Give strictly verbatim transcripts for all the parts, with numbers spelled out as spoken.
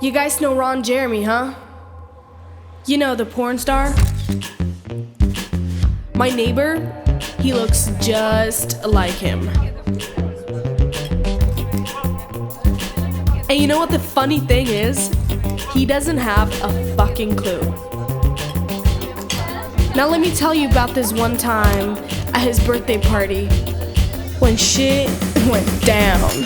You guys know Ron Jeremy, huh? You know, the porn star? My neighbor, he looks just like him. And you know what the funny thing is? He doesn't have a fucking clue. Now let me tell you about this one time at his birthday party when shit went down.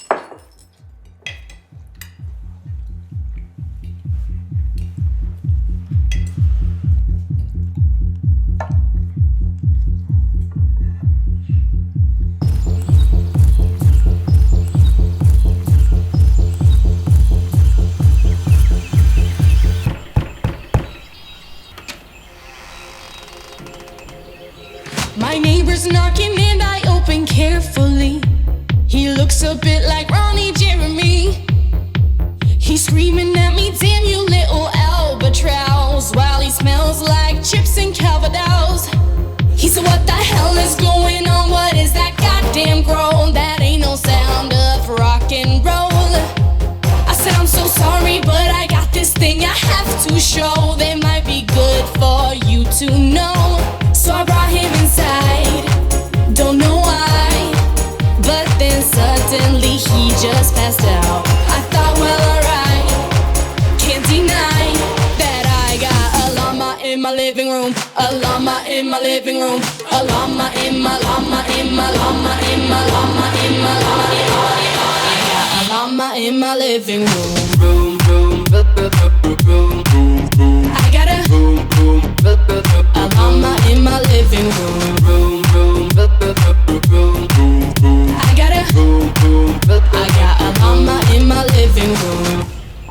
My neighbor's knocking and I open carefully. He looks a bit like Ronnie Jeremy. He's screaming at me, damn you little albatross, while he smells like chips and Calvados. He said, what the hell is going on? What is that goddamn groan? That ain't no sound of rock and roll. I said, I'm so sorry, but I got this thing I have to show. That might be good for you to know. So I brought him inside, don't know why, but then suddenly he just passed out. I thought, well, alright, can't deny that I got a llama in my living room, a llama in my living room, a llama in my llama in my llama in my llama in my llama in my I got a llama in my living room. Room, room, room, room, room. I got a room, room, a llama in my living room. Room, room, room, room, room. I got a room, room, I got a llama in my living room.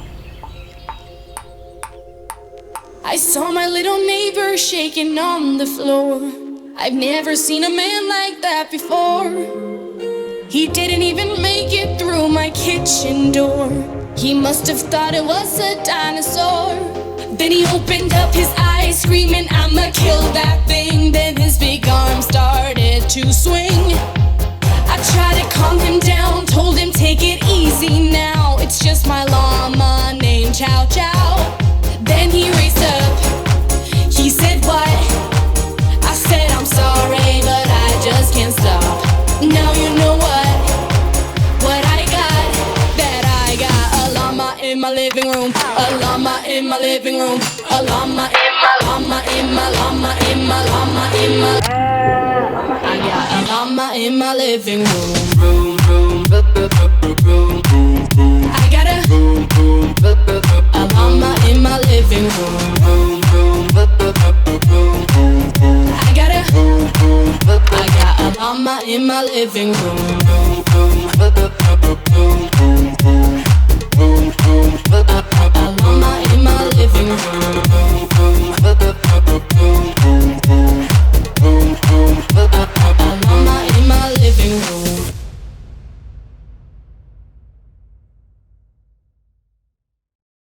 I saw my little neighbor shaking on the floor. I've never seen a man like that before. He didn't even make it through my kitchen door. He must have thought it was a dinosaur. Then he opened up his eyes, screaming, I'ma kill that thing. Then his big arm started to swing. I tried to calm him down, told him take it easy now. It's just my llama named Chow Chow. Then he raised up, he said what? I said I'm sorry, but I just can't stop. Now you know what, what I got. That I got a llama in my living room, a llama in my living room, a llama in my llama in my llama in my llama in my I got a llama in my living room. Room, room, room, room, room. I got a room, room, a llama in my living room. Room, room, room, room. I got a room, room, I got a llama in my living room. Room, room, room, room.